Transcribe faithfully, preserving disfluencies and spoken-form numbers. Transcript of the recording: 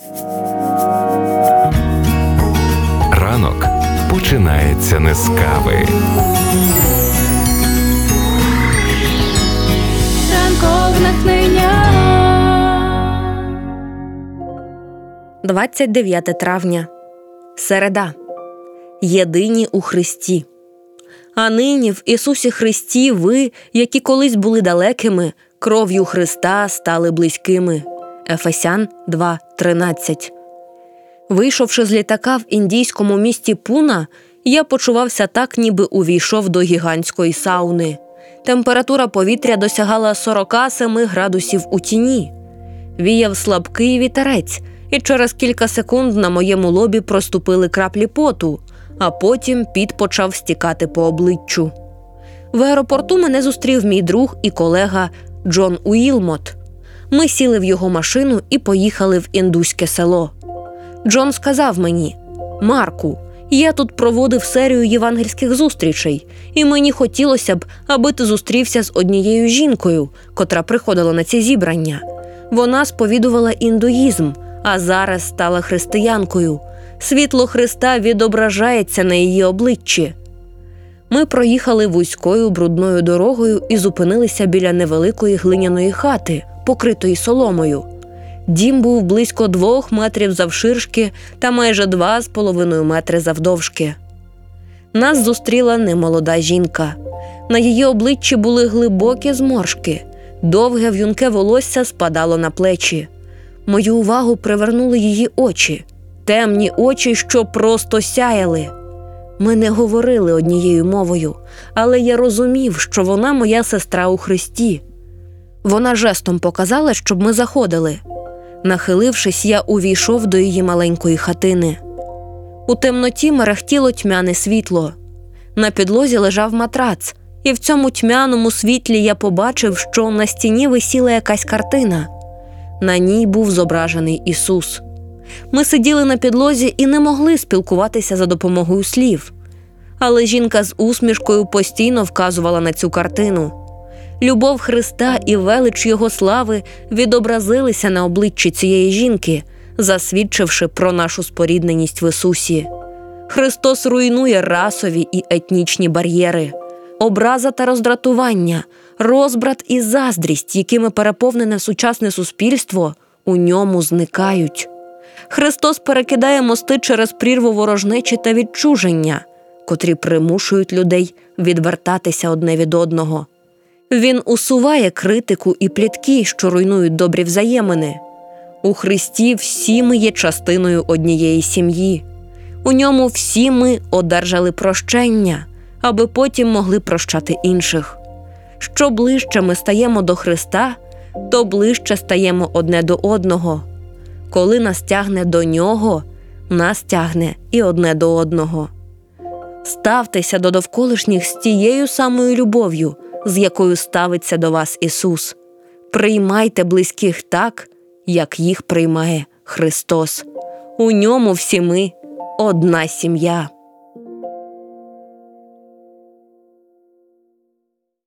Ранок починається не з кави. Ранкове натхнення. двадцять дев'яте травня. Середа. Єдині у Христі. А нині в Ісусі Христі ви, які колись були далекими, кров'ю Христа стали близькими. Ефесян два тринадцять. Вийшовши з літака в індійському місті Пуна, я почувався так, ніби увійшов до гігантської сауни. Температура повітря досягала сорок сім градусів у тіні. Віяв слабкий вітерець, і через кілька секунд на моєму лобі проступили краплі поту, а потім піт почав стікати по обличчю. В аеропорту мене зустрів мій друг і колега Джон Уілмот. Ми сіли в його машину і поїхали в індуське село. Джон сказав мені: «Марку, я тут проводив серію євангельських зустрічей, і мені хотілося б, аби ти зустрівся з однією жінкою, котра приходила на ці зібрання. Вона сповідувала індуїзм, а зараз стала християнкою. Світло Христа відображається на її обличчі». Ми проїхали вузькою брудною дорогою і зупинилися біля невеликої глиняної хати, покритої соломою. Дім був близько двох метрів завширшки та майже два з половиною метри завдовжки. Нас зустріла немолода жінка. На її обличчі були глибокі зморшки. Довге в'юнке волосся спадало на плечі. Мою увагу привернули її очі. Темні очі, що просто сяяли. Ми не говорили однією мовою, але я розумів, що вона моя сестра у Христі. Вона жестом показала, щоб ми заходили. Нахилившись, я увійшов до її маленької хатини. У темноті мерехтіло тьмяне світло. На підлозі лежав матрац, і в цьому тьмяному світлі я побачив, що на стіні висіла якась картина. На ній був зображений Ісус. Ми сиділи на підлозі і не могли спілкуватися за допомогою слів. Але жінка з усмішкою постійно вказувала на цю картину. Любов Христа і велич Його слави відобразилися на обличчі цієї жінки, засвідчивши про нашу спорідненість в Ісусі. Христос руйнує расові і етнічні бар'єри. Образа та роздратування, розбрат і заздрість, якими переповнене сучасне суспільство, у ньому зникають. Христос перекидає мости через прірву ворожнечі та відчуження, котрі примушують людей відвертатися одне від одного. Він усуває критику і плітки, що руйнують добрі взаємини. У Христі всі ми є частиною однієї сім'ї. У ньому всі ми одержали прощення, аби потім могли прощати інших. Що ближче ми стаємо до Христа, то ближче стаємо одне до одного. Коли нас тягне до Нього, нас тягне і одне до одного. Ставтеся до довколишніх з тією самою любов'ю, з якою ставиться до вас Ісус. Приймайте близьких так, як їх приймає Христос. У ньому всі ми – одна сім'я.